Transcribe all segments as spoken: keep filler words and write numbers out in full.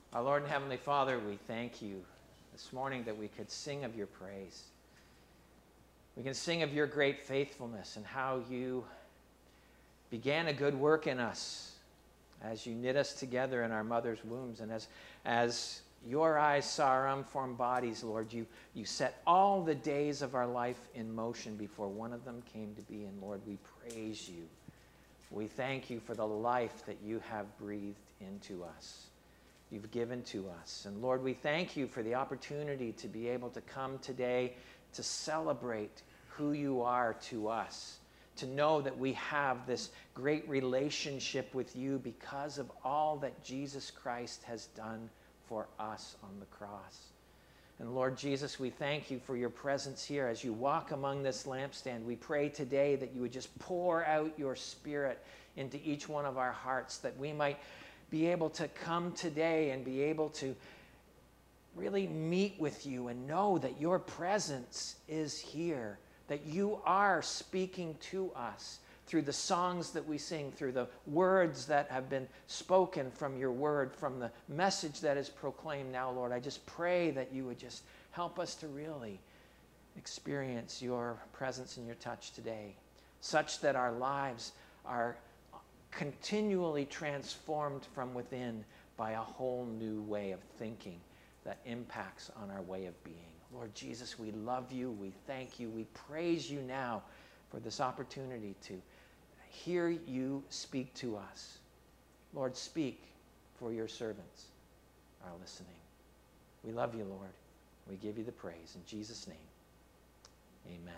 Our Lord and Heavenly Father, we thank you this morning that we could sing of your praise. We can sing of your great faithfulness and how you began a good work in us as you knit us together in our mother's wombs. And as, as your eyes saw our unformed bodies, Lord, you, you set all the days of our life in motion before one of them came to be. And Lord, we praise you. We thank you for the life that you have breathed into us. You've given to us. And Lord, we thank you for the opportunity to be able to come today to celebrate who you are to us, to know that we have this great relationship with you because of all that Jesus Christ has done for us on the cross. And Lord Jesus, we thank you for your presence here as you walk among this lampstand. We pray today that you would just pour out your Spirit into each one of our hearts, that we might be able to come today and be able to really meet with you and know that your presence is here, that you are speaking to us through the songs that we sing, through the words that have been spoken from your word, from the message that is proclaimed now, Lord. I just pray that you would just help us to really experience your presence and your touch today, such that our lives are continually transformed from within by a whole new way of thinking that impacts on our way of being. Lord Jesus, we love you, we thank you, we praise you now for this opportunity to hear you speak to us. Lord, speak, for your servants are listening. We love you, Lord. We give you the praise. In Jesus' name, amen.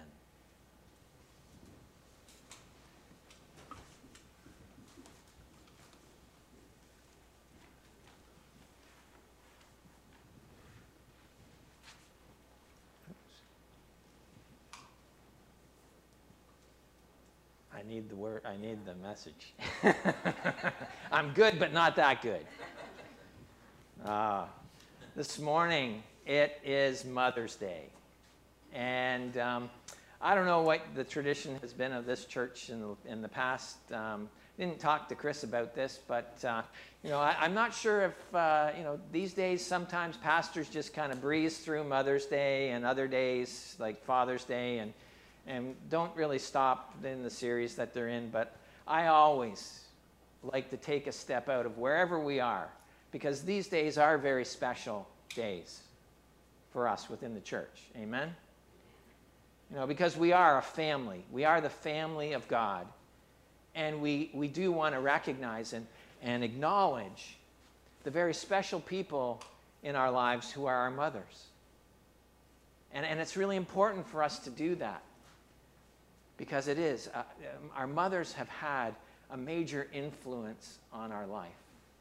I need the word, I need the message. I'm good, but not that good. Uh, this morning, it is Mother's Day. And um, I don't know what the tradition has been of this church in the, in the past. Um, didn't talk to Chris about this, but uh, you know, I, I'm not sure if, uh, you know, these days sometimes pastors just kind of breeze through Mother's Day and other days like Father's Day and and don't really stop in the series that they're in, but I always like to take a step out of wherever we are, because these days are very special days for us within the church. Amen? You know, because we are a family. We are the family of God, and we, we do want to recognize and, and acknowledge the very special people in our lives who are our mothers. And, and it's really important for us to do that. Because it is. Uh, our mothers have had a major influence on our life.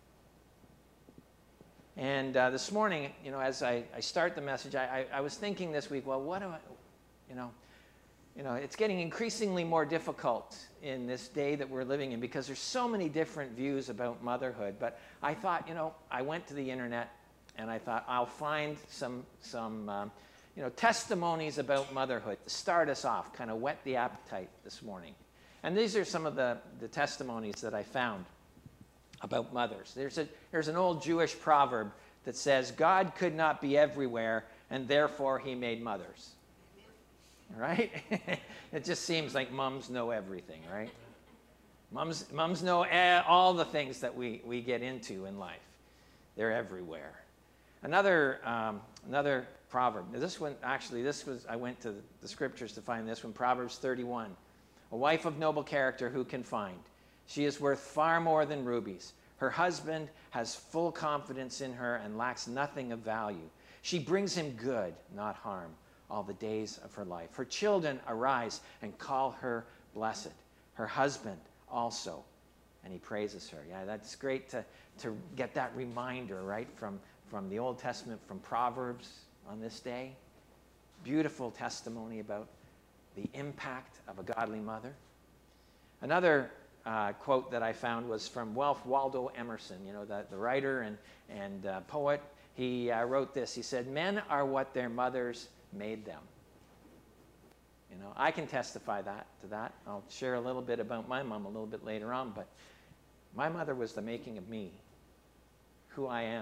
And uh, this morning, you know, as I, I start the message, I, I, I was thinking this week, well, what do I, you know, you know, it's getting increasingly more difficult in this day that we're living in because there's so many different views about motherhood. But I thought, you know, I went to the internet and I thought I'll find some, some um, you know, testimonies about motherhood to start us off, kind of whet the appetite this morning. And these are some of the, the testimonies that I found about mothers. There's, a, there's an old Jewish proverb that says, God could not be everywhere, and therefore he made mothers. Right? It just seems like moms know everything, right? Moms, moms know all the things that we, we get into in life. They're everywhere. Another, um, another proverb. Now this one, actually, this was, I went to the scriptures to find this one, Proverbs thirty-one. A wife of noble character who can find? She is worth far more than rubies. Her husband has full confidence in her and lacks nothing of value. She brings him good, not harm, all the days of her life. Her children arise and call her blessed. Her husband also, and he praises her. Yeah, that's great to, to get that reminder, right, from, from the Old Testament, from Proverbs on this day. Beautiful testimony about the impact of a godly mother. Another uh, quote that I found was from Ralph Waldo Emerson, you know, the, the writer and, and uh, poet. He uh, wrote this. He said, men are what their mothers made them. You know, I can testify that to that. I'll share a little bit about my mom a little bit later on, but my mother was the making of me, who I am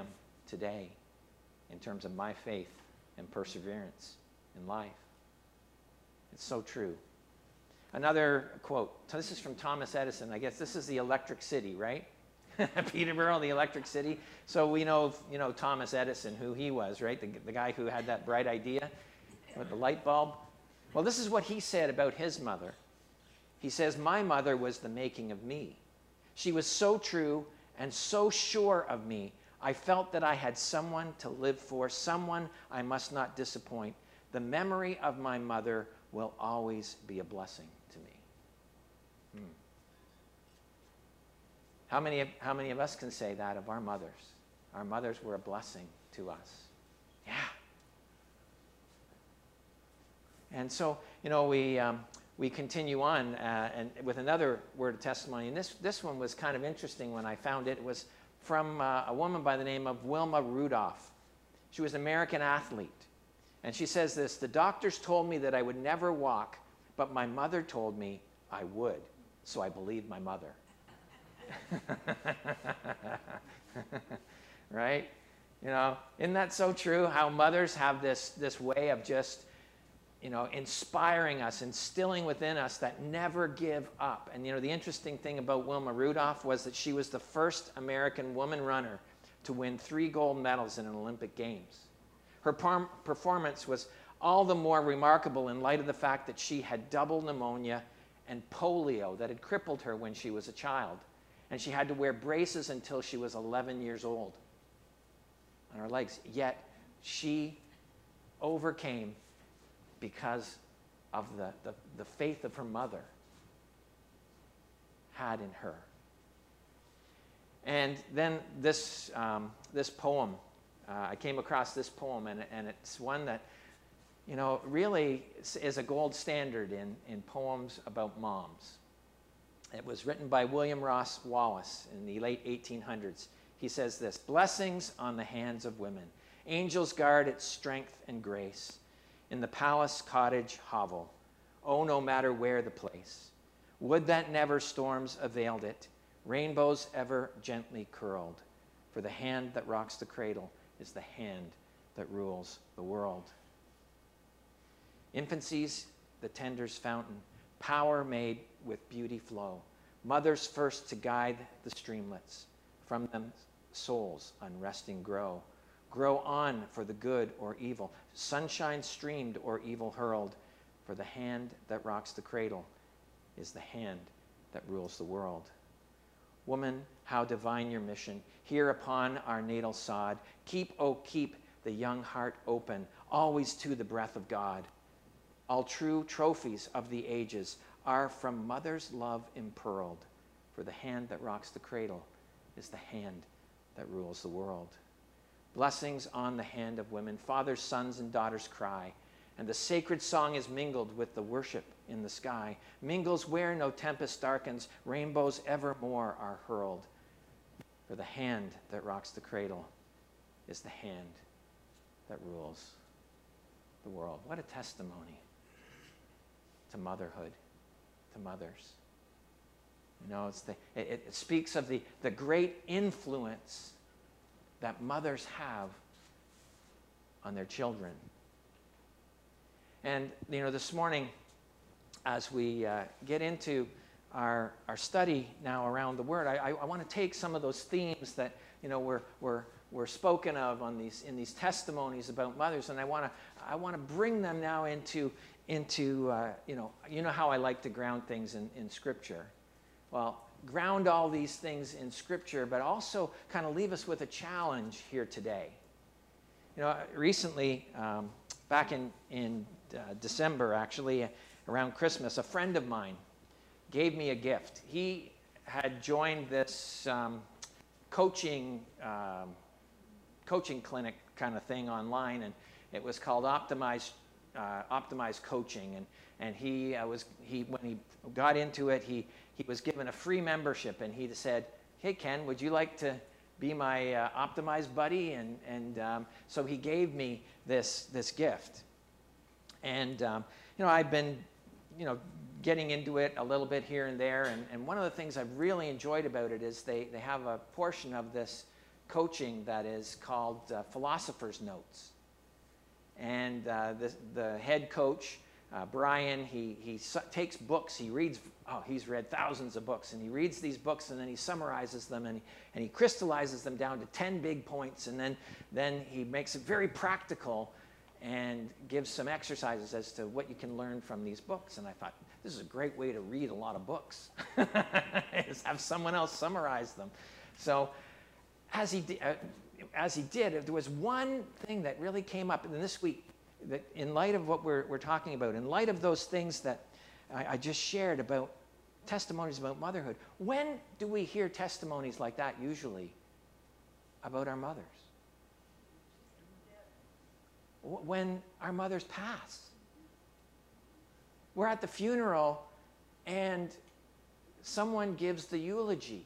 today in terms of my faith and perseverance in life. It's so true. Another quote. So this is from Thomas Edison. I guess this is the Electric City, right? Peterborough, the Electric City. So we know, you know, Thomas Edison, who he was, right? The, the guy who had that bright idea with the light bulb. Well, this is what he said about his mother. He says, "My mother was the making of me. She was so true and so sure of me. I felt that I had someone to live for, someone I must not disappoint. The memory of my mother will always be a blessing to me." Hmm. How many, of, how many of us can say that of our mothers? Our mothers were a blessing to us. Yeah. And so, you know, we, um, we continue on uh, and with another word of testimony. And this, this one was kind of interesting when I found it. It was from uh, a woman by the name of Wilma Rudolph. She was an American athlete. And she says this: "The doctors told me that I would never walk, but my mother told me I would, so I believed my mother." Right? You know, isn't that so true? How mothers have this, this way of just, you know, inspiring us, instilling within us that never give up. And, you know, the interesting thing about Wilma Rudolph was that she was the first American woman runner to win three gold medals in an Olympic Games. Her performance was all the more remarkable in light of the fact that she had double pneumonia and polio that had crippled her when she was a child. And she had to wear braces until she was eleven years old on her legs. Yet she overcame because of the, the, the faith of her mother had in her. And then this, um, this poem, uh, I came across this poem, and, and it's one that, you know, really is a gold standard in, in poems about moms. It was written by William Ross Wallace in the late eighteen hundreds. He says this: "Blessings on the hands of women. Angels guard its strength and grace. In the palace, cottage, hovel. Oh, no matter where the place. Would that never storms availed it, rainbows ever gently curled. For the hand that rocks the cradle is the hand that rules the world. Infancy's the tender's fountain, power made with beauty flow. Mothers first to guide the streamlets, from them souls unresting grow. Grow on for the good or evil, sunshine streamed or evil hurled, for the hand that rocks the cradle is the hand that rules the world. Woman, how divine your mission, here upon our natal sod. Keep, oh keep the young heart open, always to the breath of God. All true trophies of the ages are from mother's love impearled, for the hand that rocks the cradle is the hand that rules the world. Blessings on the hand of women, fathers, sons, and daughters cry, and the sacred song is mingled with the worship in the sky. Mingles where no tempest darkens, rainbows evermore are hurled, for the hand that rocks the cradle is the hand that rules the world. What a testimony to motherhood, to mothers. You know, it's the, it, it speaks of the, the great influence that mothers have on their children. And, you know, this morning, as we uh, get into our, our study now around the Word, I, I, I want to take some of those themes that, you know, were, were, were spoken of on these, in these testimonies about mothers, and I want to I want to bring them now into, into uh, you know, you know how I like to ground things in, in Scripture. Well, ground all these things in Scripture, but also kind of leave us with a challenge here today. You know, recently, um, back in, in uh, December, actually, around Christmas, a friend of mine gave me a gift. He had joined this um, coaching, um, coaching clinic kind of thing online, and it was called Optimize, uh, Optimize Coaching, and, and he uh, was, he, when he got into it, he He was given a free membership, and he said, "Hey, Ken, would you like to be my uh, Optimized buddy?" And, and um, so he gave me this, this gift. And, um, you know, I've been, you know, getting into it a little bit here and there. And, and one of the things I've really enjoyed about it is they, they have a portion of this coaching that is called uh, Philosopher's Notes. And uh, the, the head coach, uh, Brian, he, he su- takes books, he reads, oh, he's read thousands of books, and he reads these books, and then he summarizes them, and he, and he crystallizes them down to ten big points, and then, then he makes it very practical and gives some exercises as to what you can learn from these books. And I thought, this is a great way to read a lot of books, is have someone else summarize them. So as he, di- uh, as he did, there was one thing that really came up in this week, that in light of what we're, we're talking about, in light of those things that I, I just shared about testimonies about motherhood, when do we hear testimonies like that usually about our mothers? When our mothers pass. We're at the funeral and someone gives the eulogy,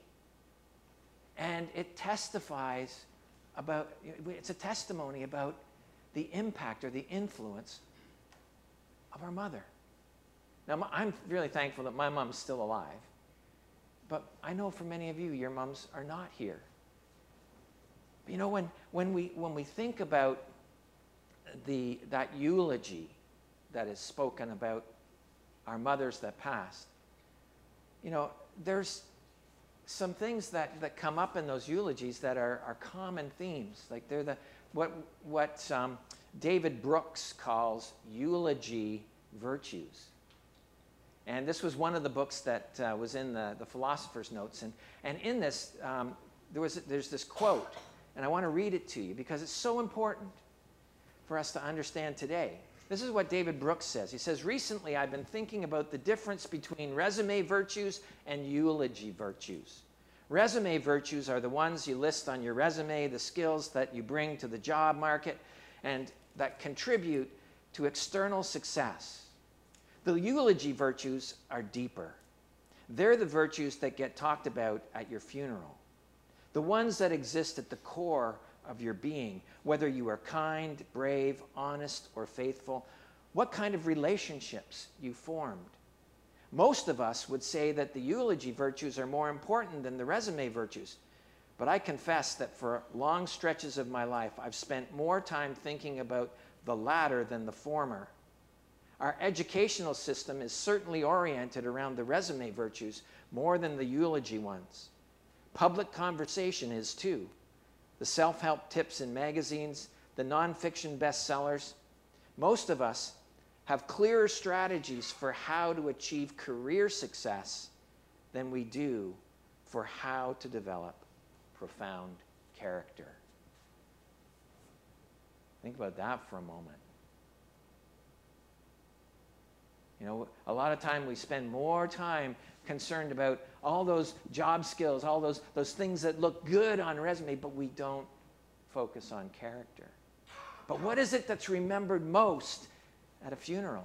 and it testifies about, it's a testimony about the impact or the influence of our mother. Now, I'm really thankful that my mom's still alive, but I know for many of you, your moms are not here. But you know, when, when, we, when we think about the, that eulogy that is spoken about our mothers that passed, you know, there's some things that, that come up in those eulogies that are, are common themes. Like they're the, what, what um, David Brooks calls eulogy virtues. And this was one of the books that uh, was in the, the Philosopher's Notes. And, and in this, um, there was, there's this quote, and I want to read it to you because it's so important for us to understand today. This is what David Brooks says. He says, recently I've been thinking about the difference between resume virtues and eulogy virtues. Resume virtues are the ones you list on your resume, the skills that you bring to the job market, and that contribute to external success. The eulogy virtues are deeper. They're the virtues that get talked about at your funeral. The ones that exist at the core of your being, whether you are kind, brave, honest, or faithful, what kind of relationships you formed. Most of us would say that the eulogy virtues are more important than the resume virtues, but I confess that for long stretches of my life, I've spent more time thinking about the latter than the former. Our educational system is certainly oriented around the resume virtues more than the eulogy ones. Public conversation is too. The self-help tips in magazines, the nonfiction bestsellers. Most of us have clearer strategies for how to achieve career success than we do for how to develop profound character. Think about that for a moment. You know, a lot of time we spend more time concerned about all those job skills, all those, those things that look good on a resume, but we don't focus on character. But what is it that's remembered most at a funeral?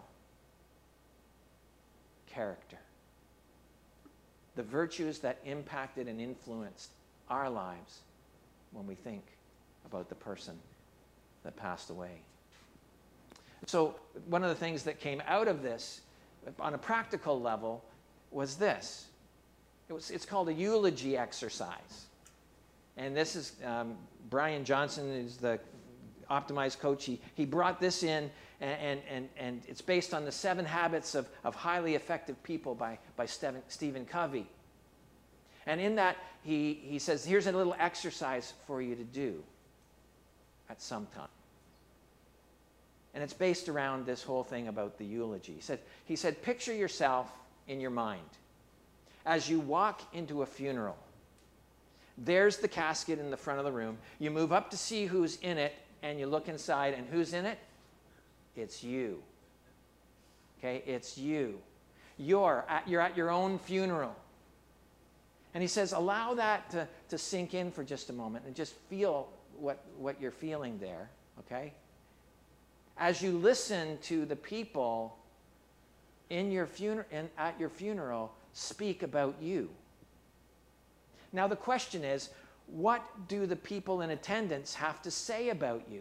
Character. The virtues that impacted and influenced our lives when we think about the person that passed away. So one of the things that came out of this on a practical level was this. It was, it's called a eulogy exercise. And this is, um, Brian Johnson is the Optimized coach. He, he brought this in, and, and, and it's based on the Seven Habits of, of Highly Effective People by, by Stephen, Stephen Covey. And in that, he, he says, here's a little exercise for you to do at some time. And it's based around this whole thing about the eulogy. He said, he said, picture yourself in your mind as you walk into a funeral. There's the casket in the front of the room. You move up to see who's in it, and you look inside, and who's in it? It's you. Okay, it's you. You're at, you're at your own funeral. And he says, allow that to, to sink in for just a moment and just feel what, what you're feeling there, okay? As you listen to the people in your funer- in, at your funeral speak about you. Now the question is, what do the people in attendance have to say about you?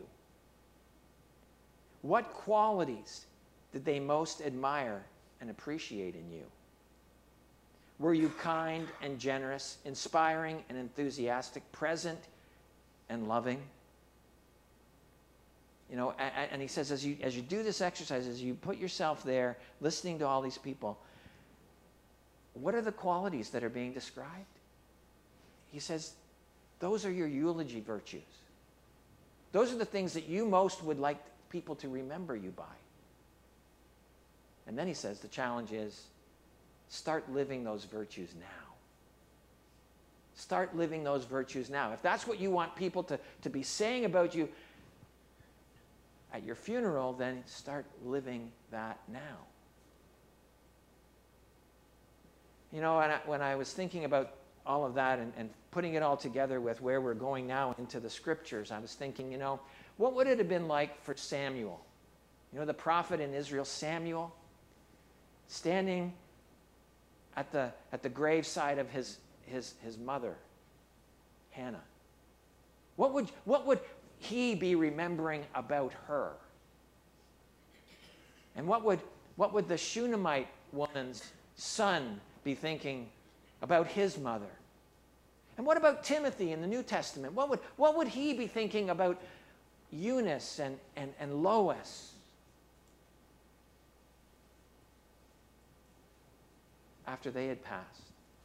What qualities did they most admire and appreciate in you? Were you kind and generous, inspiring and enthusiastic, present and loving. You know, and, and he says, as you, as you do this exercise, as you put yourself there, listening to all these people, what are the qualities that are being described? He says, those are your eulogy virtues. Those are the things that you most would like people to remember you by. And then he says, the challenge is, start living those virtues now. Start living those virtues now. If that's what you want people to, to be saying about you at your funeral, then start living that now. You know, and I, when I was thinking about all of that and, and putting it all together with where we're going now into the scriptures, I was thinking, you know, what would it have been like for Samuel? You know, the prophet in Israel, Samuel, standing at the, at the graveside of his, his, his mother, Hannah. What would, what would he be remembering about her? And what would, what would the Shunammite woman's son be thinking about his mother? And what about Timothy in the New Testament? What would, what would he be thinking about Eunice and, and, and Lois? After they had passed,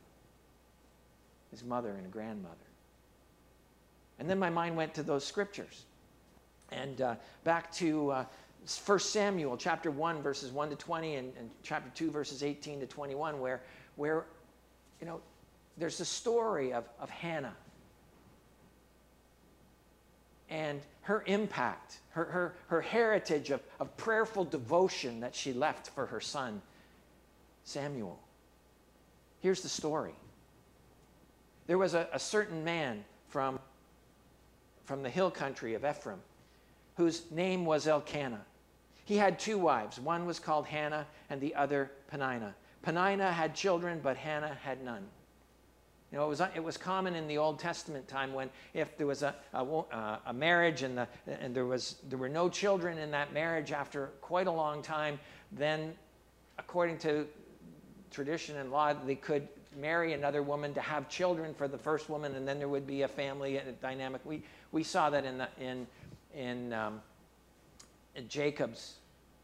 his mother and grandmother. And then my mind went to those scriptures. And uh, back to uh, First Samuel chapter one, verses one to twenty, and, and chapter two, verses eighteen to twenty-one, where, where you know, there's a story of, of Hannah and her impact, her, her, her heritage of, of prayerful devotion that she left for her son, Samuel. Here's the story. There was a, a certain man from, from the hill country of Ephraim whose name was Elkanah. He had two wives. One was called Hannah and the other Peninnah. Peninnah had children, but Hannah had none. You know, it was, it was common in the Old Testament time when if there was a, a, a marriage and, the, and there, was, there were no children in that marriage after quite a long time, then according to tradition and law, they could marry another woman to have children for the first woman, and then there would be a family and a dynamic. We, we saw that in, the, in, in, um, in Jacob's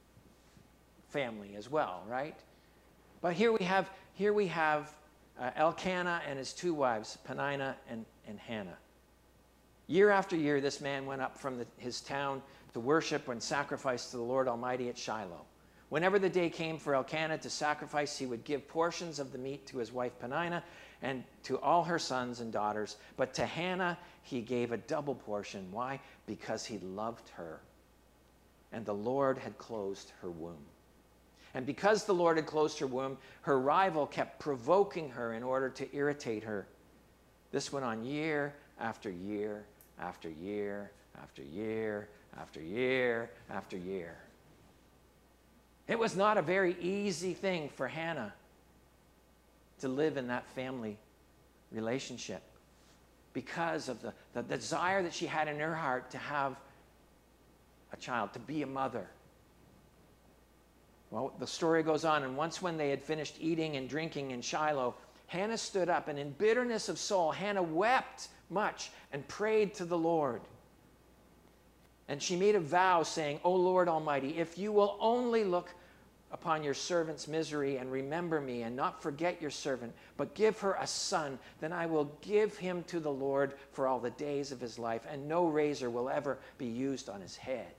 family as well, right? But here we have, here we have uh, Elkanah and his two wives, Peninnah and, and Hannah. Year after year, this man went up from the, his town to worship and sacrifice to the Lord Almighty at Shiloh. Whenever the day came for Elkanah to sacrifice, he would give portions of the meat to his wife Peninnah and to all her sons and daughters. But to Hannah, he gave a double portion. Why? Because he loved her, and the Lord had closed her womb. And because the Lord had closed her womb, her rival kept provoking her in order to irritate her. This went on year after year after year after year after year after year. It was not a very easy thing for Hannah to live in that family relationship because of the, the desire that she had in her heart to have a child, to be a mother. Well, the story goes on, and once when they had finished eating and drinking in Shiloh, Hannah stood up, and in bitterness of soul, Hannah wept much and prayed to the Lord. And she made a vow saying, O Lord Almighty, if you will only look upon your servant's misery and remember me and not forget your servant, but give her a son, then I will give him to the Lord for all the days of his life, and no razor will ever be used on his head.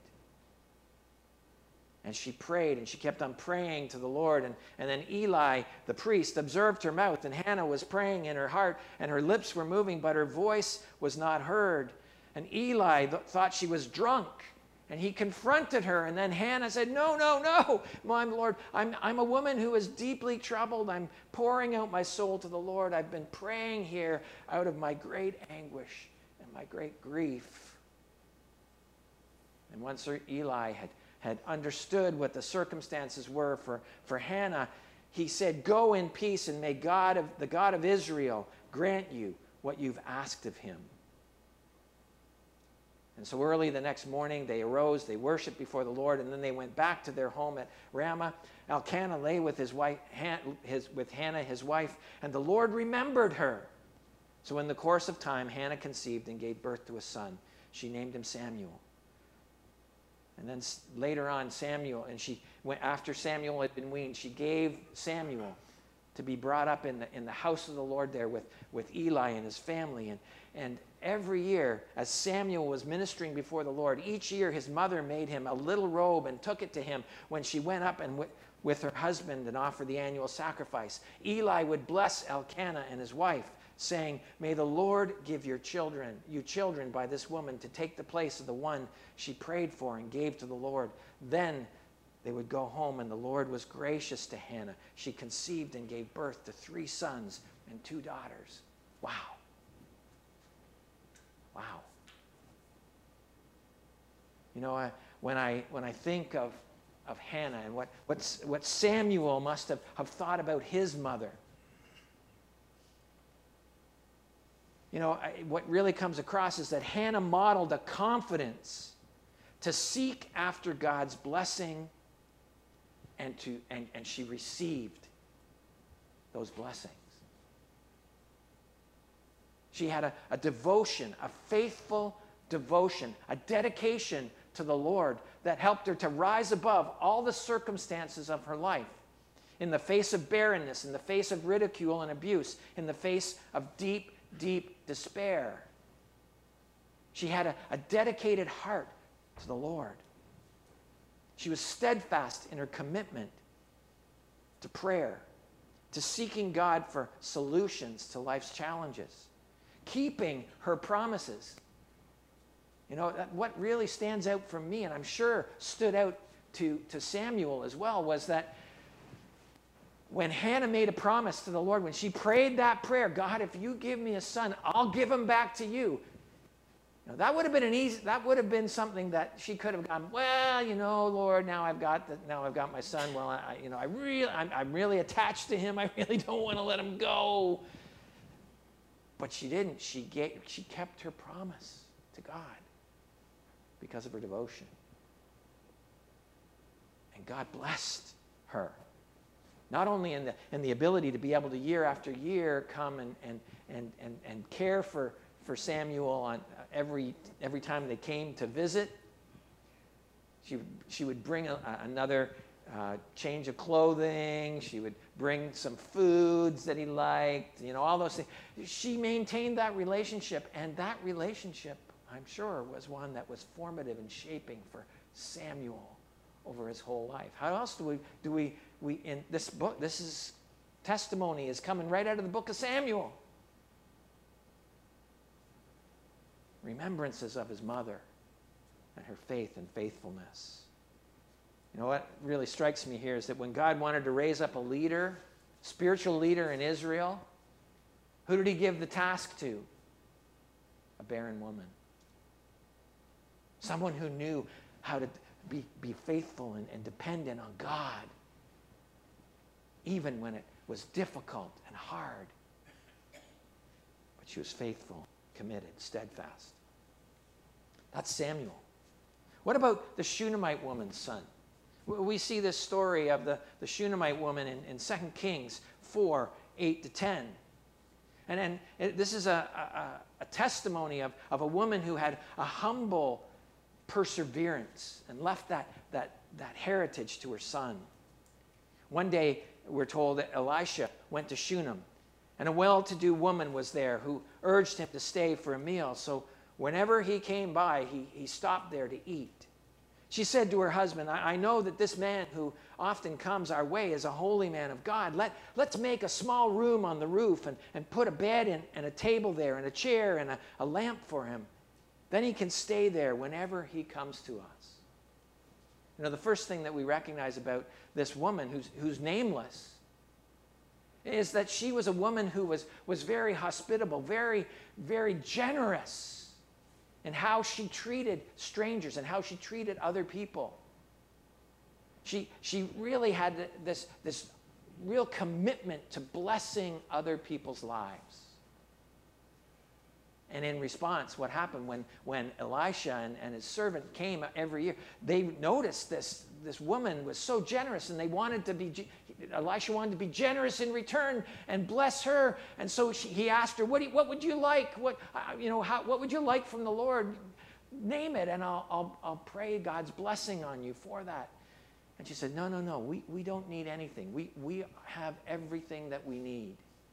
And she prayed, and she kept on praying to the Lord. And, and then Eli, the priest, observed her mouth, and Hannah was praying in her heart, and her lips were moving, but her voice was not heard. And Eli th- thought she was drunk, and he confronted her. And then Hannah said, no, no, no, my Lord, I'm, I'm a woman who is deeply troubled. I'm pouring out my soul to the Lord. I've been praying here out of my great anguish and my great grief. And once Eli had had understood what the circumstances were for, for Hannah, he said, go in peace, and may God of, the God of Israel grant you what you've asked of him. And so early the next morning, they arose, they worshiped before the Lord, and then they went back to their home at Ramah. Elkanah lay with his wife, his, with Hannah, his wife, and the Lord remembered her. So in the course of time, Hannah conceived and gave birth to a son. She named him Samuel. And then later on, Samuel, and she went after Samuel had been weaned, she gave Samuel to be brought up in the, in the house of the Lord there with, with Eli and his family. And, and every year, as Samuel was ministering before the Lord, each year his mother made him a little robe and took it to him when she went up and w- with her husband and offered the annual sacrifice. Eli would bless Elkanah and his wife, saying, "May the Lord give your children, you children by this woman to take the place of the one she prayed for and gave to the Lord." Then they would go home, and the Lord was gracious to Hannah. She conceived and gave birth to three sons and two daughters. Wow. Wow. You know, I, when I when I think of, of Hannah and what, what's, what Samuel must have, have thought about his mother, you know, I, what really comes across is that Hannah modeled a confidence to seek after God's blessing, and to and, and she received those blessings. She had a, a devotion, a faithful devotion, a dedication to the Lord that helped her to rise above all the circumstances of her life. In the face of barrenness, in the face of ridicule and abuse, in the face of deep, deep despair. She had a, a dedicated heart to the Lord. She was steadfast in her commitment to prayer, to seeking God for solutions to life's challenges, keeping her promises. You know, what really stands out for me, and I'm sure stood out to, to Samuel as well, was that when Hannah made a promise to the Lord, when she prayed that prayer, "God, if you give me a son, I'll give him back to you." Now, that would have been an easy. That would have been something that she could have gone, "Well, you know, Lord, now I've got the, now I've got my son. Well, I, you know, I really, I'm, I'm really attached to him. I really don't want to let him go." But she didn't. She gave. She kept her promise to God because of her devotion, and God blessed her. Not only in the in the ability to be able to year after year come and and and and, and care for. for Samuel on every every time they came to visit. She, she would bring a, another uh, change of clothing. She would bring some foods that he liked, you know, all those things. She maintained that relationship, and that relationship, I'm sure, was one that was formative and shaping for Samuel over his whole life. How else do we, do we, we in this book, this is, testimony is coming right out of the book of Samuel. Remembrances of his mother and her faith and faithfulness. You know what really strikes me here is that when God wanted to raise up a leader, spiritual leader in Israel, who did he give the task to? A barren woman. Someone who knew how to be, be faithful and, and dependent on God, even when it was difficult and hard. But she was faithful, committed, steadfast. That's Samuel. What about the Shunammite woman's son? We see this story of the, the Shunammite woman in, in Second Kings four, eight to ten. And, and it, this is a, a, a testimony of, of a woman who had a humble perseverance and left that, that, that heritage to her son. One day, we're told that Elisha went to Shunem, and a well-to-do woman was there who urged him to stay for a meal. So whenever he came by, he, he stopped there to eat. She said to her husband, I, I know that this man who often comes our way is a holy man of God. Let, let's make a small room on the roof and, and put a bed in, and a table there and a chair and a, a lamp for him. Then he can stay there whenever he comes to us. You know, the first thing that we recognize about this woman who's, who's nameless is that she was a woman who was, was very hospitable, very, very generous in how she treated strangers and how she treated other people. She, she really had this, this real commitment to blessing other people's lives. And in response, what happened when, when Elisha and, and his servant came every year, they noticed this, this woman was so generous, and they wanted to be, Elisha wanted to be generous in return and bless her. And so she, he asked her, what, do you, what would you like? What, uh, you know, how, what would you like from the Lord? Name it, and I'll, I'll, I'll pray God's blessing on you for that. And she said, no, no, no, we, we don't need anything. We, we have everything that we need.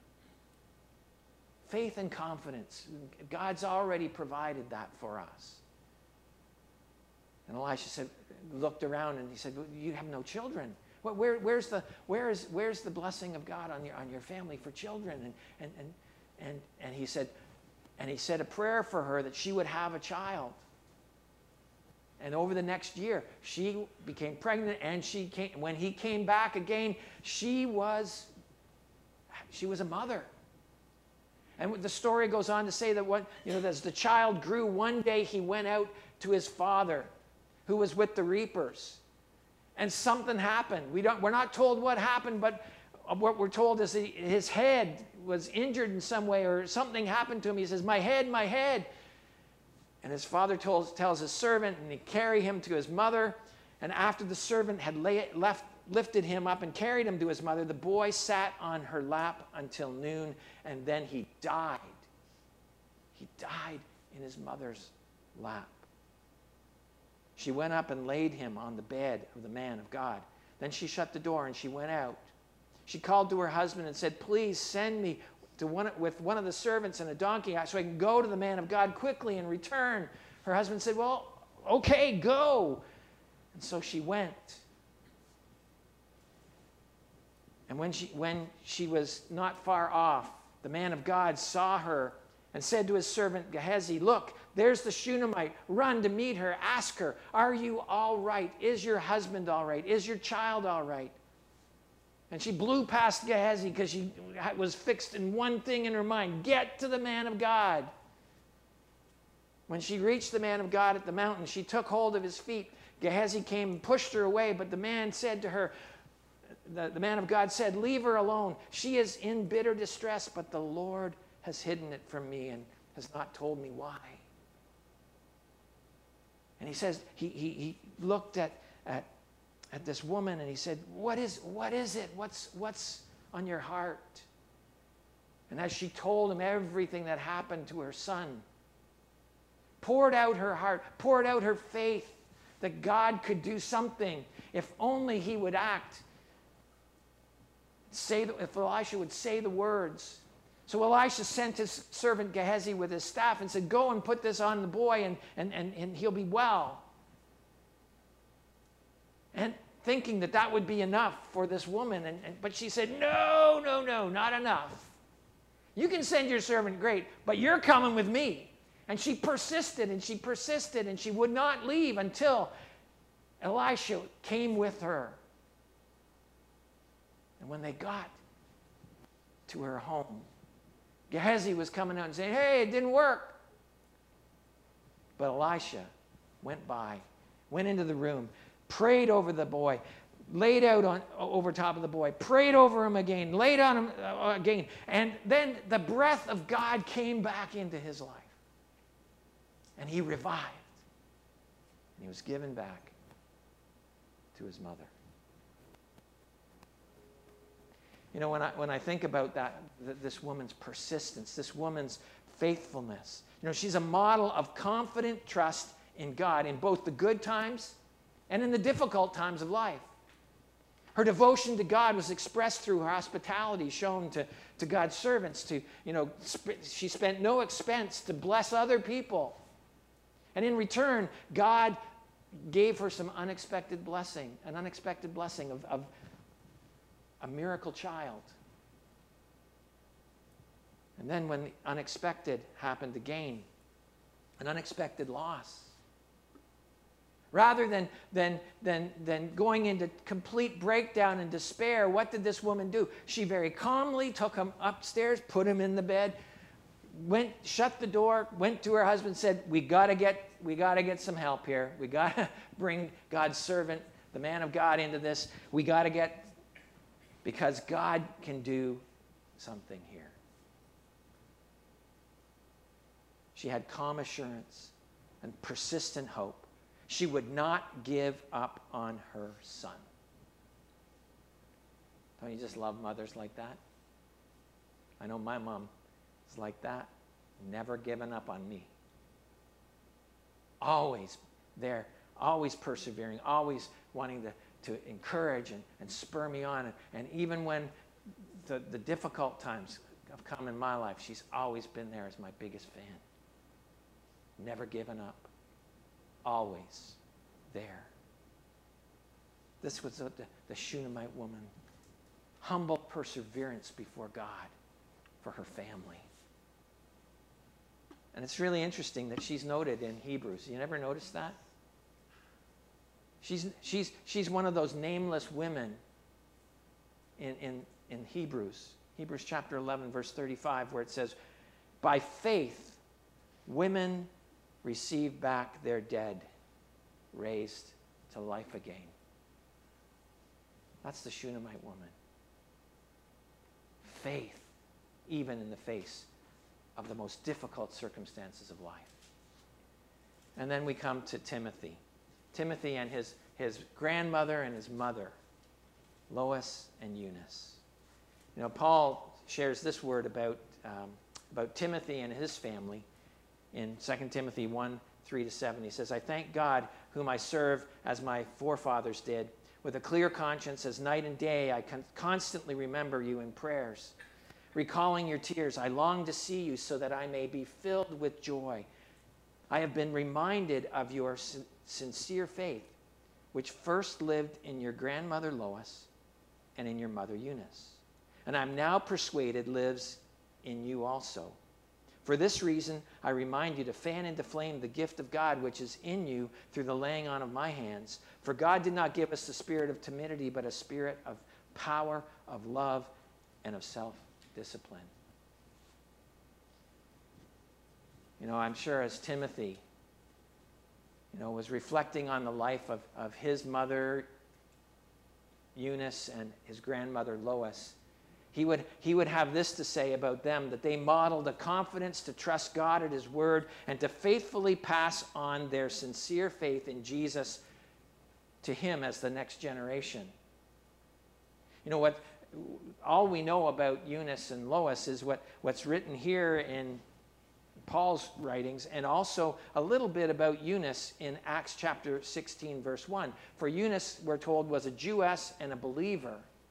Faith and confidence. God's already provided that for us. And Elisha said, looked around and he said, well, you have no children. Well, where, where's, the, where is, where's the blessing of God on your, on your family for children? And, and, and, and, and, he said, and he said a prayer for her that she would have a child. And over the next year, she became pregnant, and she came, when he came back again, she was, she was a mother. And the story goes on to say that what, you know, as the child grew, one day he went out to his father, who was with the reapers. And something happened. We don't, we're not told what happened, but what we're told is that his head was injured in some way, or something happened to him. He says, my head, my head. And his father told, tells his servant, and he carried him to his mother. And after the servant had lay, left, lifted him up and carried him to his mother, the boy sat on her lap until noon, and then he died. He died in his mother's lap. She went up and laid him on the bed of the man of God. Then she shut the door and she went out. She called to her husband and said, please send me to one, with one of the servants and a donkey so I can go to the man of God quickly and return. Her husband said, well, okay, go. And so she went. And when she, when she was not far off, the man of God saw her and said to his servant Gehazi, look, there's the Shunammite. Run to meet her. Ask her, are you all right? Is your husband all right? Is your child all right? And she blew past Gehazi because she was fixed in one thing in her mind. Get to the man of God. When she reached the man of God at the mountain, she took hold of his feet. Gehazi came and pushed her away, but the man said to her, the, the man of God said, leave her alone. She is in bitter distress, but the Lord has hidden it from me and has not told me why. And he says, he, he, he looked at, at, at this woman and he said, what is, what is it? What's, what's on your heart? And as she told him everything that happened to her son, poured out her heart, poured out her faith that God could do something if only he would act. Say, if Elisha would say the words. So Elisha sent his servant Gehazi with his staff and said, go and put this on the boy and, and, and, and he'll be well. And thinking that that would be enough for this woman. And, and, but she said, no, no, no, not enough. You can send your servant, great, but you're coming with me. And she persisted and she persisted and she would not leave until Elisha came with her. And when they got to her home, Gehazi was coming out and saying, hey, it didn't work. But Elisha went by, went into the room, prayed over the boy, laid out on over top of the boy, prayed over him again, laid on him uh, again. And then the breath of God came back into his life. And he revived. And he was given back to his mother. You know, when I, when I think about that, th- this woman's persistence, this woman's faithfulness, you know, she's a model of confident trust in God in both the good times and in the difficult times of life. Her devotion to God was expressed through her hospitality shown to, to God's servants. To, you know, sp- she spent no expense to bless other people. And in return, God gave her some unexpected blessing, an unexpected blessing of, of a miracle child. And then when the unexpected happened again, an unexpected loss. Rather than, than, than, than going into complete breakdown and despair, what did this woman do? She very calmly took him upstairs, put him in the bed, went, shut the door, went to her husband, said, we gotta get, we gotta get some help here. We gotta bring God's servant, the man of God, into this. We gotta get, because God can do something here. She had calm assurance and persistent hope. She would not give up on her son. Don't you just love mothers like that? I know my mom is like that. Never given up on me. Always there, always persevering, always wanting to, to encourage and, and spur me on. And, and even when the, the difficult times have come in my life, she's always been there as my biggest fan. Never given up. Always there. This was the, the Shunammite woman. Humble perseverance before God for her family. And it's really interesting that she's noted in Hebrews. You never noticed that? She's, she's, she's one of those nameless women in, in, in Hebrews. Hebrews chapter eleven, verse thirty-five, where it says, by faith, women receive back their dead, raised to life again. That's the Shunammite woman. Faith, even in the face of the most difficult circumstances of life. And then we come to Timothy. Timothy and his, his grandmother and his mother, Lois and Eunice. You know, Paul shares this word about, um, about Timothy and his family in Second Timothy one, three to seven. He says, I thank God whom I serve as my forefathers did. With a clear conscience, as night and day, I con- constantly remember you in prayers. Recalling your tears, I long to see you so that I may be filled with joy. I have been reminded of your sin- sincere faith, which first lived in your grandmother Lois and in your mother Eunice, and I'm now persuaded lives in you also. For this reason, I remind you to fan into flame the gift of God which is in you through the laying on of my hands. For God did not give us the spirit of timidity, but a spirit of power, of love, and of self-discipline. You know, I'm sure as Timothy, you know, was reflecting on the life of, of his mother, Eunice, and his grandmother, Lois, He would, he would have this to say about them, that they modeled a confidence to trust God at his word and to faithfully pass on their sincere faith in Jesus to him as the next generation. You know what? All we know about Eunice and Lois is what, what's written here in Paul's writings, and also a little bit about Eunice in Acts chapter sixteen, verse one. For Eunice, we're told, was a Jewess and a believer.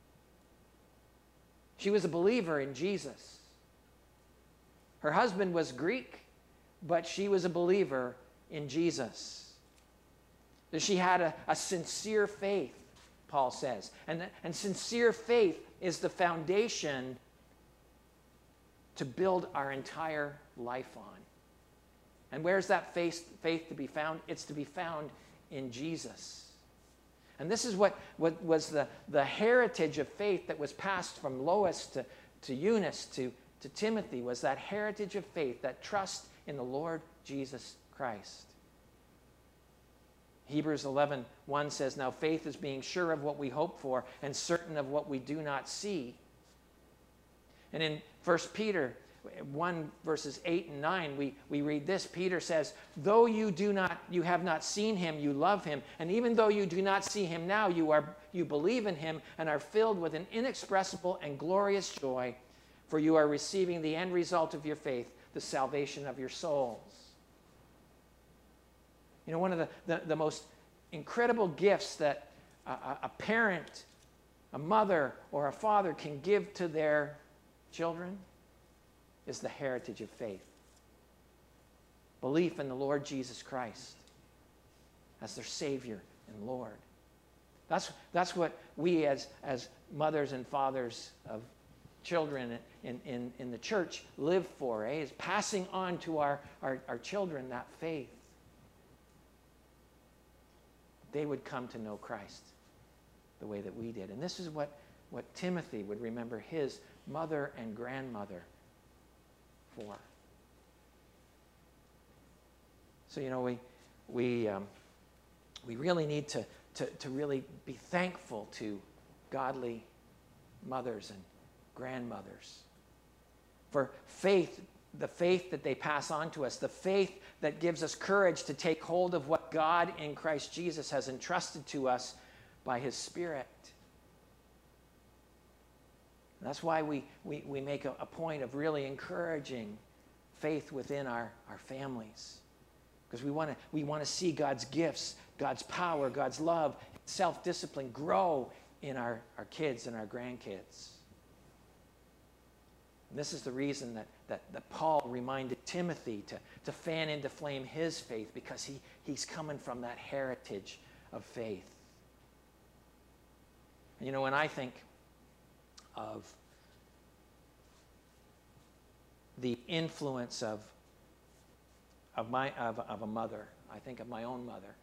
She was a believer in Jesus. Her husband was Greek, but she was a believer in Jesus. She had a, a sincere faith, Paul says. And, and sincere faith is the foundation to build our entire life on. And where's that faith, faith to be found? It's to be found in Jesus. And this is what, what was the, the heritage of faith that was passed from Lois to, to Eunice to, to Timothy, was that heritage of faith, that trust in the Lord Jesus Christ. Hebrews eleven one says, now faith is being sure of what we hope for and certain of what we do not see. And in First Peter one, verses eight and nine, we, we read this. Peter says, though you do not, you have not seen him, you love him. And even though you do not see him now, you are you believe in him and are filled with an inexpressible and glorious joy, for you are receiving the end result of your faith, the salvation of your souls. You know, one of the, the, the most incredible gifts that a, a parent, a mother, or a father can give to their children is the heritage of faith. Belief in the Lord Jesus Christ as their Savior and Lord. That's, that's what we as, as mothers and fathers of children in, in, in the church live for, eh? Is passing on to our, our, our children that faith. They would come to know Christ the way that we did. And this is what, what Timothy would remember his mother and grandmother for. So, you know, we, we, um, we really need to, to, to really be thankful to godly mothers and grandmothers. For faith the faith that they pass on to us, the faith that gives us courage to take hold of what God in Christ Jesus has entrusted to us by his Spirit. And that's why we, we, we make a, a point of really encouraging faith within our, our families. Because we want to we want to see God's gifts, God's power, God's love, self-discipline grow in our, our kids and our grandkids. And this is the reason that, that, that Paul reminded Timothy to, to fan into flame his faith, because he, he's coming from that heritage of faith. And you know, when I think of the influence of, of, my, of, of a mother, I think of my own mother.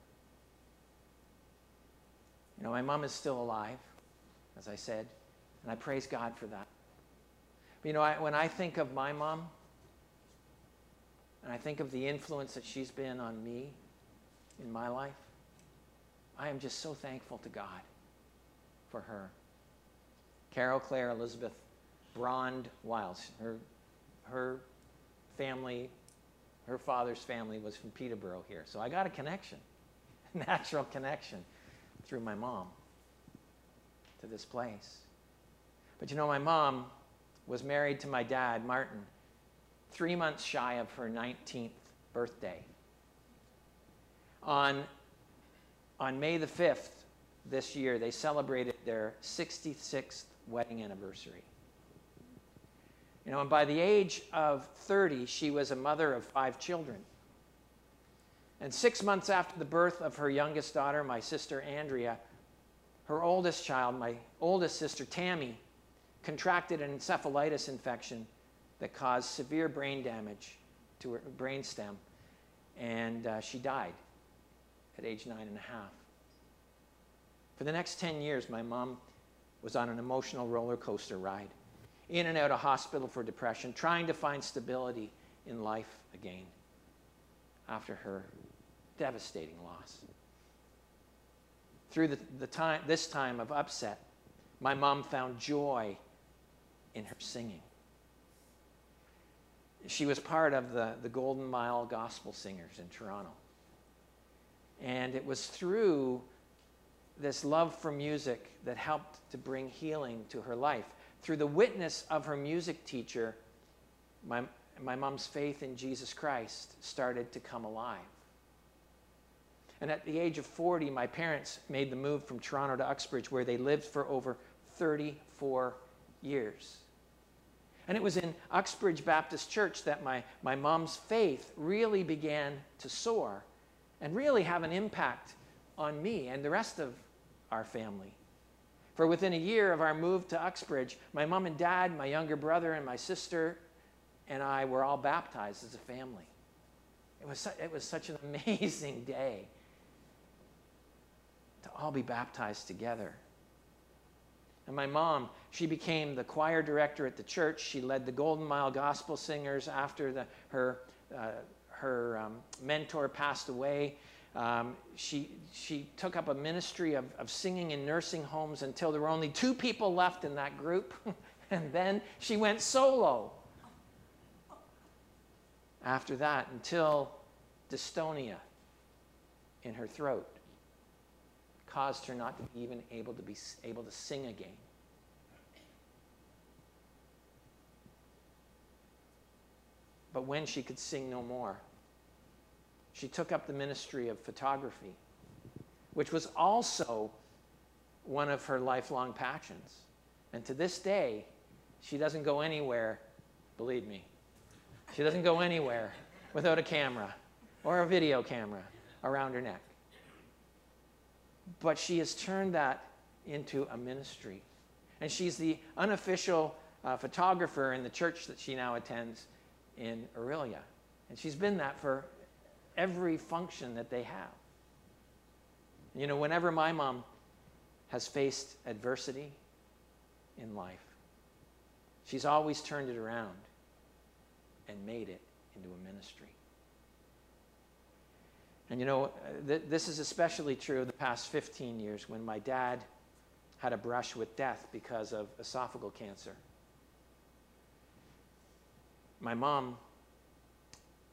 You know, my mom is still alive, as I said, and I praise God for that. But you know, I, when I think of my mom, and I think of the influence that she's been on me in my life, I am just so thankful to God for her. Carol Claire Elizabeth Brond Wiles. Her, her family, her father's family was from Peterborough here. So I got a connection, a natural connection through my mom to this place. But you know, my mom was married to my dad, Martin, three months shy of her nineteenth birthday. On, on May the fifth this year, they celebrated their sixty-sixth wedding anniversary. You know, and by the age of thirty, she was a mother of five children. And six months after the birth of her youngest daughter, my sister Andrea, her oldest child, my oldest sister Tammy, contracted an encephalitis infection that caused severe brain damage to her brainstem, and uh, she died at age nine and a half. For the next ten years, my mom was on an emotional roller coaster ride, in and out of hospital for depression, trying to find stability in life again after her devastating loss. Through the, the time, this time of upset, my mom found joy in her singing. She was part of the, the Golden Mile Gospel Singers in Toronto. And it was through this love for music that helped to bring healing to her life. Through the witness of her music teacher, my, my mom's faith in Jesus Christ started to come alive. And at the age of forty, my parents made the move from Toronto to Uxbridge, where they lived for over thirty-four years. And it was in Uxbridge Baptist Church that my, my mom's faith really began to soar and really have an impact on me and the rest of our family. For within a year of our move to Uxbridge, my mom and dad, my younger brother, and my sister and I were all baptized as a family. It was, su- it was such an amazing day to all be baptized together. And my mom, she became the choir director at the church. She led the Golden Mile Gospel Singers after the, her, uh, her um, mentor passed away. Um, she, she took up a ministry of, of singing in nursing homes until there were only two people left in that group. And then she went solo after that, until dystonia in her throat caused her not to be even able to be able to sing again. But when she could sing no more, she took up the ministry of photography, which was also one of her lifelong passions. And to this day, she doesn't go anywhere, believe me, she doesn't go anywhere without a camera or a video camera around her neck. But she has turned that into a ministry. And she's the unofficial uh, photographer in the church that she now attends in Orillia. And she's been that for every function that they have. You know, whenever my mom has faced adversity in life, she's always turned it around and made it into a ministry. And you know, th- this is especially true the past fifteen years, when my dad had a brush with death because of esophageal cancer. My mom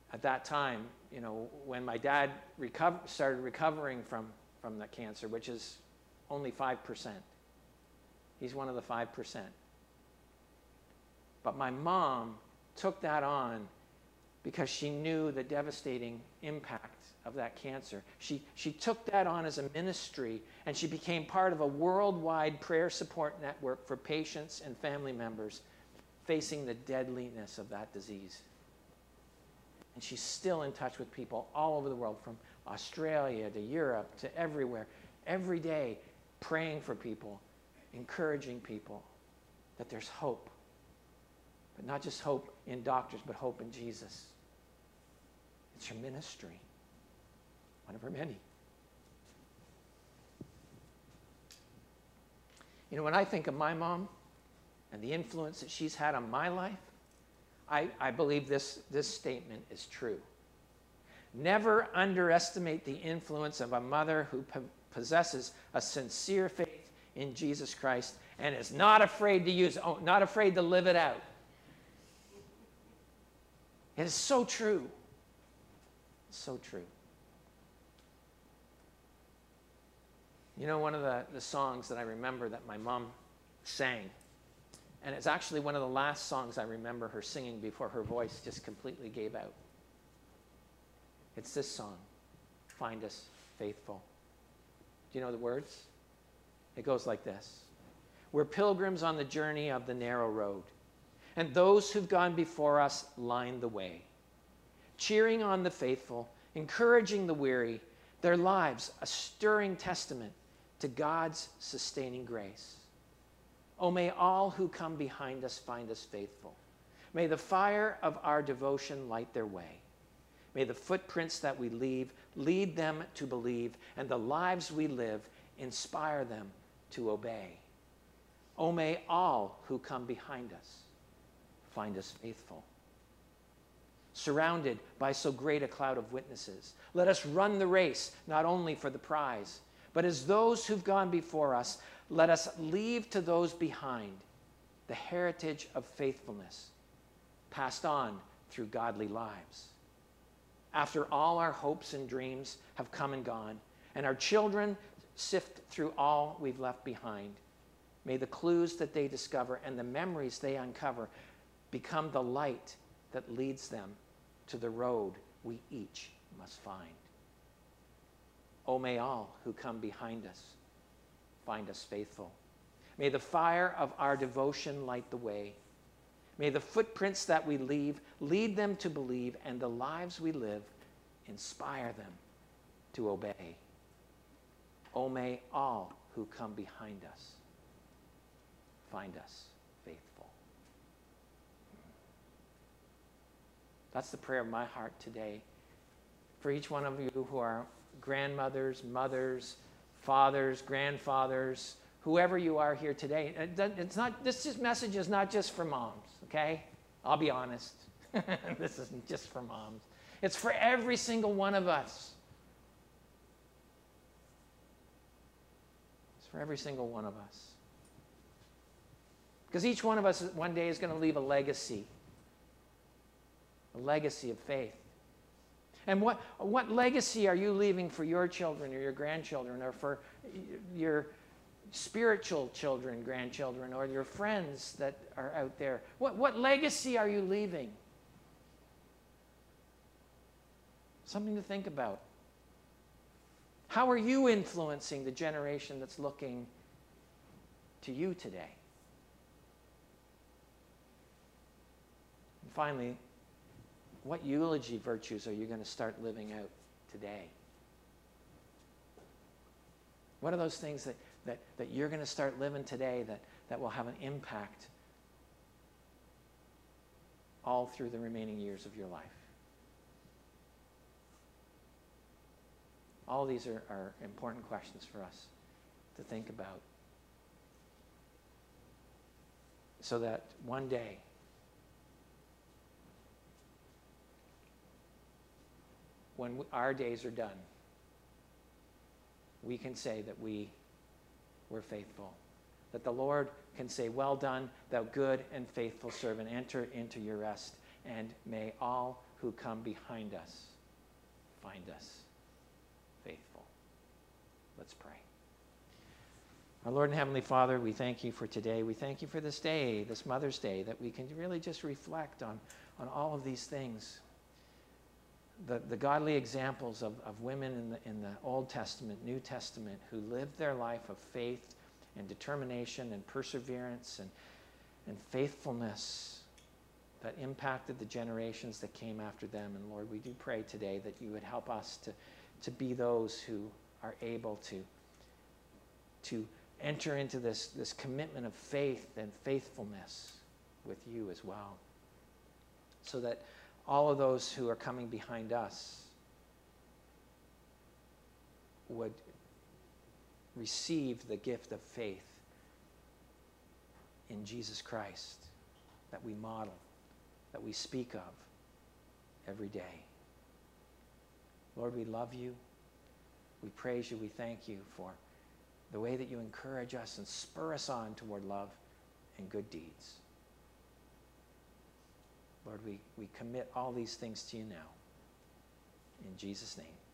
at that time, you know, when my dad recover, started recovering from, from that cancer, which is only five percent. He's one of the five percent. But my mom took that on because she knew the devastating impact of that cancer. She, she took that on as a ministry, and she became part of a worldwide prayer support network for patients and family members facing the deadliness of that disease. And she's still in touch with people all over the world, from Australia to Europe to everywhere, every day praying for people, encouraging people that there's hope. But not just hope in doctors, but hope in Jesus. It's her ministry, one of her many. You know, when I think of my mom and the influence that she's had on my life, I, I believe this, this statement is true. Never underestimate the influence of a mother who po- possesses a sincere faith in Jesus Christ and is not afraid to use, oh, not afraid to live it out. It is so true. So true. You know, one of the, the songs that I remember that my mom sang, and it's actually one of the last songs I remember her singing before her voice just completely gave out. It's this song, Find Us Faithful. Do you know the words? It goes like this. We're pilgrims on the journey of the narrow road, and those who've gone before us line the way, cheering on the faithful, encouraging the weary, their lives a stirring testament to God's sustaining grace. Oh, may all who come behind us find us faithful. May the fire of our devotion light their way. May the footprints that we leave lead them to believe, and the lives we live inspire them to obey. Oh, may all who come behind us find us faithful. Surrounded by so great a cloud of witnesses, let us run the race, not only for the prize, but as those who've gone before us, let us leave to those behind the heritage of faithfulness passed on through godly lives. After all our hopes and dreams have come and gone, and our children sift through all we've left behind, may the clues that they discover and the memories they uncover become the light that leads them to the road we each must find. Oh, may all who come behind us find us faithful. May the fire of our devotion light the way. May the footprints that we leave lead them to believe, and the lives we live inspire them to obey. Oh, may all who come behind us find us faithful. That's the prayer of my heart today for each one of you who are grandmothers, mothers, fathers, grandfathers, whoever you are here today. It's not, this message is not just for moms, okay? I'll be honest. This isn't just for moms. It's for every single one of us. It's for every single one of us. Because each one of us one day is going to leave a legacy. A legacy of faith. And what, what legacy are you leaving for your children or your grandchildren, or for your spiritual children, grandchildren, or your friends that are out there? What, what legacy are you leaving? Something to think about. How are you influencing the generation that's looking to you today? And finally, what eulogy virtues are you going to start living out today? What are those things that, that, that you're going to start living today that, that will have an impact all through the remaining years of your life? All of these are, are important questions for us to think about, so that one day when we, our days are done, we can say that we were faithful. That the Lord can say, well done, thou good and faithful servant, enter into your rest. And may all who come behind us find us faithful. Let's pray. Our Lord and Heavenly Father, we thank you for today. We thank you for this day, this Mother's Day, that we can really just reflect on, on all of these things. The, the godly examples of, of women in the, in the Old Testament, New Testament, who lived their life of faith and determination and perseverance and, and faithfulness that impacted the generations that came after them. And Lord, we do pray today that you would help us to, to be those who are able to, to enter into this, this commitment of faith and faithfulness with you as well, so that all of those who are coming behind us would receive the gift of faith in Jesus Christ that we model, that we speak of every day. Lord, we love you. We praise you. We thank you for the way that you encourage us and spur us on toward love and good deeds. Lord, we, we commit all these things to you now. In Jesus' name.